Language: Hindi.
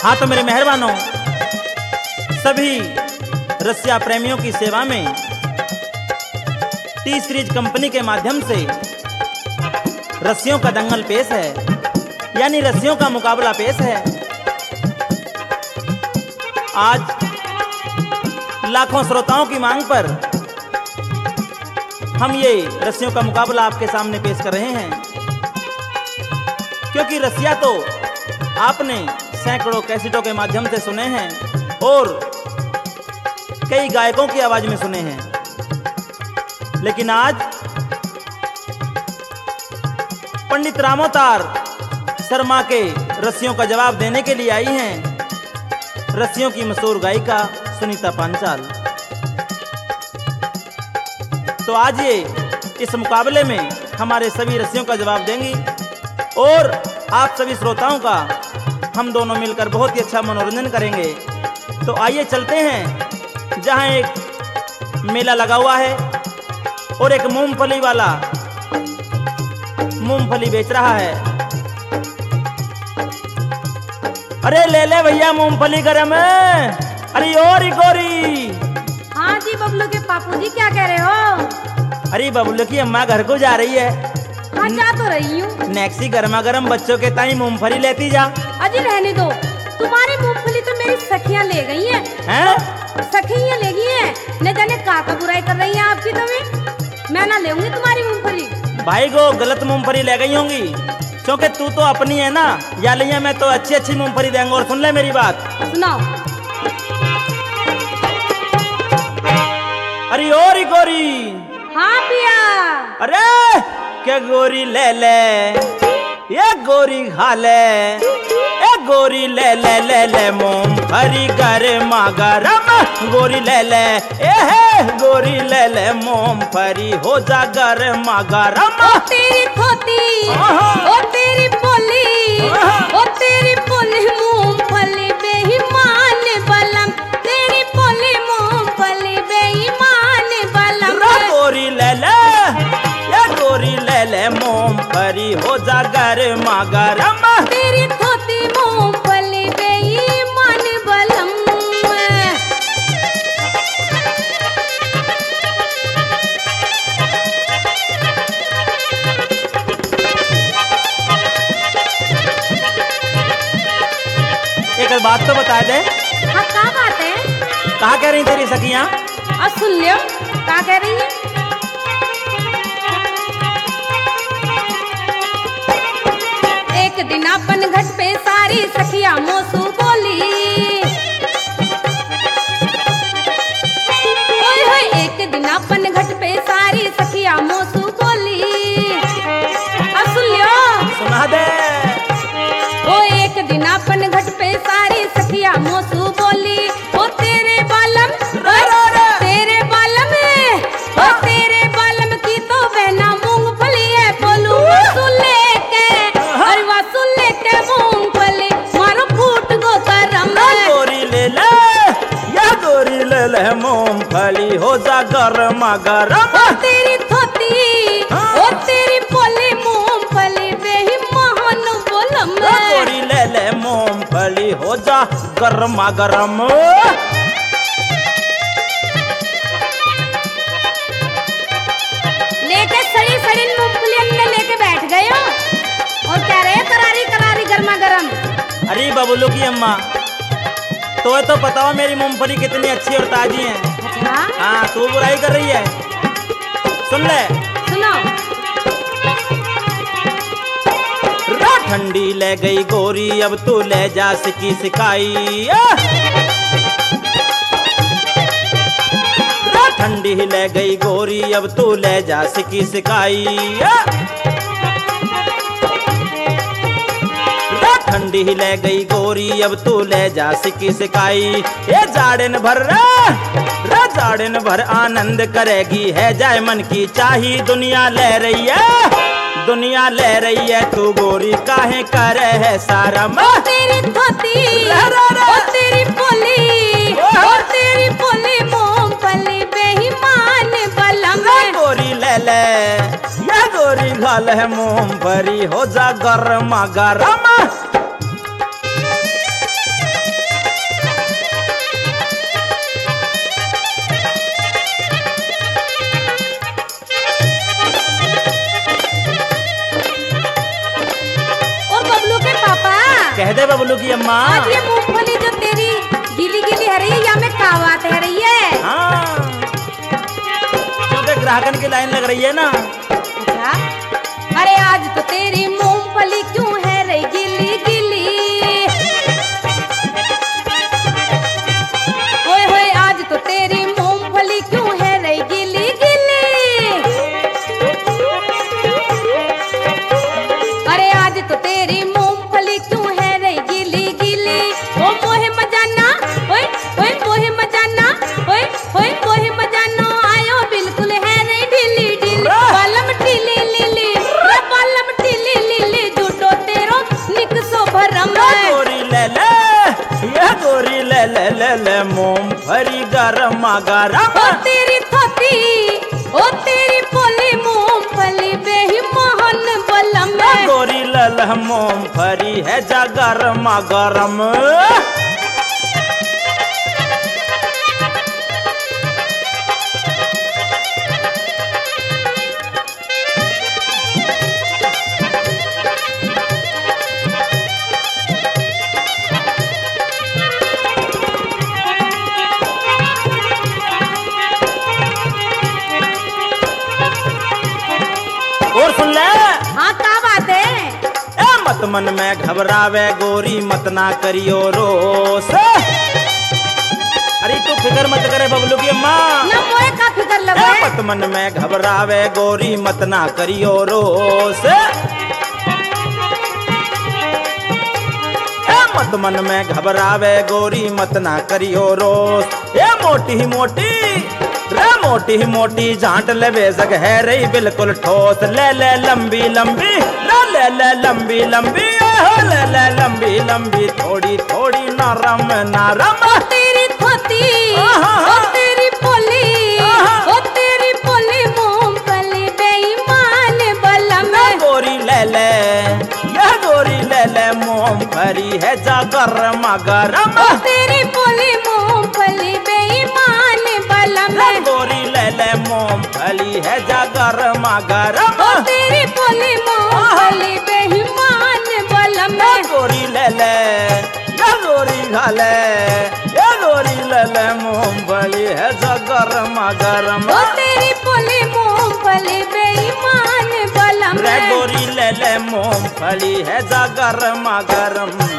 हाँ तो मेरे मेहरबानों, सभी रसिया प्रेमियों की सेवा में टी सीरीज कंपनी के माध्यम से रस्सियों का दंगल पेश है, यानी रस्सियों का मुकाबला पेश है। आज लाखों श्रोताओं की मांग पर हम ये रस्सियों का मुकाबला आपके सामने पेश कर रहे हैं, क्योंकि रसिया तो आपने सैकड़ों कैसेटों के माध्यम से सुने हैं और कई गायकों की आवाज में सुने हैं, लेकिन आज पंडित रामोतार शर्मा के रस्सियों का जवाब देने के लिए आई हैं रस्सियों की मशहूर गायिका सुनीता पांचाल। तो आज ये इस मुकाबले में हमारे सभी रस्सियों का जवाब देंगी और आप सभी श्रोताओं का हम दोनों मिलकर बहुत ही अच्छा मनोरंजन करेंगे। तो आइए चलते हैं जहां एक मेला लगा हुआ है और एक मूंगफली वाला मूंगफली बेच रहा है। अरे ले ले भैया मूंगफली गरम है। अरे और गोरी। हाँ जी बबलू के पापू जी, क्या कह रहे हो? अरे बबलू की अम्मा घर को जा रही है। हाँ जा तो रही हूँ। नेक्सी गर्मा गर्म बच्चों के ताई मूंगफली लेती जा। अजी रहने दो, तुम्हारी मूंगफली तो मेरी सखियाँ ले गई हैं। हैं? सखियाँ ले गई हैं, न जाने का बुराई कर रही हैं आपकी। तो मैं ना लेऊंगी तुम्हारी मूंगफली। भाई को गलत मूंगफली ले गई होंगी, क्योंकि तू तो अपनी है ना। या लिया मैं तो अच्छी अच्छी मूंगफली देंगे। और सुन ले मेरी बात, सुनाओ। अरे और गोरी। हाँ पिया। अरे क्या गोरी ले ले, ये गोरी खा ले, ये गोरी ले ले ले ले मूंगफली गरमा गरम। गोरी ले ले, ए है गोरी ले ले मूंगफली हो जा गरमा गरम। ओ तेरी थोती, ओ तेरी बोली, ओ तेरी बोली मूंगफली बेईमान बलम, तेरी बोली मूंगफली बेईमान बलम। गोरी ले ले, ये गोरी ले ले मूंगफली हो जा गरमा गरम। तेरी थोती मूंगफली बेईमान बलम। एक बात तो बता दे। हाँ क्या बात है? कहा कह रही तेरी सखियां? अब सुन लियो क्या कह रही है। एक दिन अपन घट पे सारी सखिया मोसू बोली, ओए होए एक दिन अपन घट पे सारी सखिया मोसू बोली। अब सुन लियो। सुना दे। ओ एक दिन अपन घट पे सारी सखिया मोसू बोली, ओ तेरे बालम, तेरे बालम है, ओ तेरे बालम की तो बहना मूंगफली है। बोलू सुले के, अरे वासु लेके मूंगफली मारो फूट गो करम। गोरी ले ले, या गोरी ले ले मूंगफली हो जा गरमा गरम। ओ तेरी थोती, ओ तेरी बोली मूंगफली बेईमान बोलम। गोरी ले ले मूंगफली हो जा गरमा गरम। लेके सड़ी सड़ी मूंगफली अंदर लेके बैठ गए हो और कह रहे हैं करारी करारी गर्मा गर्म। अरे बबलू की अम्मा, तो पता हो मेरी मूंगफली कितनी अच्छी और ताजी है। अच्छा हाँ, तू बुराई कर रही है। सुन ले। सुनाओ। ठंडी ले गई गोरी, अब तू ले जा सिकी सिकाई। ठंडी ले गई गोरी, अब तू ले जा सिकी सिकाई। ठंडी ले गई गोरी, अब तू ले जा सिकी सिकाई। ये जाड़न भर जाड़न भर आनंद करेगी है, जाए मन की चाही। दुनिया ले रही है, दुनिया ले रही है, तू गोरी काहे करे है सारम। ओ तेरी धोती, ओ तेरी बोली, ओ तेरी बोली मूंगफली बेईमान बलम। गोरी ले ले, ये गोरी घाल है मूंगफली हो जा गरमा गरम। है बबलू की अम्मा? आज ये मूंगफली जो तेरी गीली गीली है रही है, या में क्या बात है रही है? हाँ, क्योंकि ग्राहकन की लाइन लग रही है ना। अच्छा, अरे आज तो तेरी मूंगफली क्यों है रही गीली गीली? ओए होए, आज तो तेरी मूंगफली क्यों है रही गीली गीली? अरे आज तो तेरी मूंगफली क्यों है रही गीली गीली? ओ मोहे मजाना, ओए ओए मोहे मजाना, ओए ओए मोहे मजाना आयो बिल्कुल है रे ढीली ढीली, बालम ढीली लीली, रे बालम ढीली लीली, झूठो तेरो निकसो भरम है। गोरी ले ले, ये गोरी ले ले ले ले मूंगफली गरमा गरम। ओ तेरी थोती, ओ तेरी पोली मूंगफली बेईमान बलम है। गोरी ले ले मूंगफली है जा गरमा गरम। और सुन ले, हाँ क्या बात है? ए मत मन में घबरावे गोरी मत ना करियो रोस। अरे तू फिक्र मत करे बबलू की अम्मा। ना मोए का फिकर ए लगे। मत मन में घबरावे गोरी मत ना करियो रोस। ए मत मन में घबरावे गोरी मत ना करियो रोस। ए मोटी ही मोटी, रे मोटी ही मोटी झांट ले बेजग है रही बिल्कुल ठोस। ले ले लंबी लंबी, ले ले लंबी लंबी, ले ले लंबी लंबी, थोड़ी थोड़ी नरम नरम। ओ तेरी थोती, ओ तेरी पोली, ओ तेरी पोली मूंगफली बेईमान बलम है। गोरी ले ले, ये गोरी ले ले मूंगफली है जा गरमा गरम। ओ तेरी पोली मूंगफली बेईमान बलम है। गोरी ले ले मूंगफली है जा गरमा गरम। ओ तेरी पोली मूंगफली बेईमान बलम है। गोरी ले ले, ये गोरी खा ले, ये गोरी ले ले मूंगफली है जा गरमा गरम। ओ तेरी पोली मूंगफली बेईमान बलम रे है। गोरी ले ले मूंगफली है जा गरमा गरम।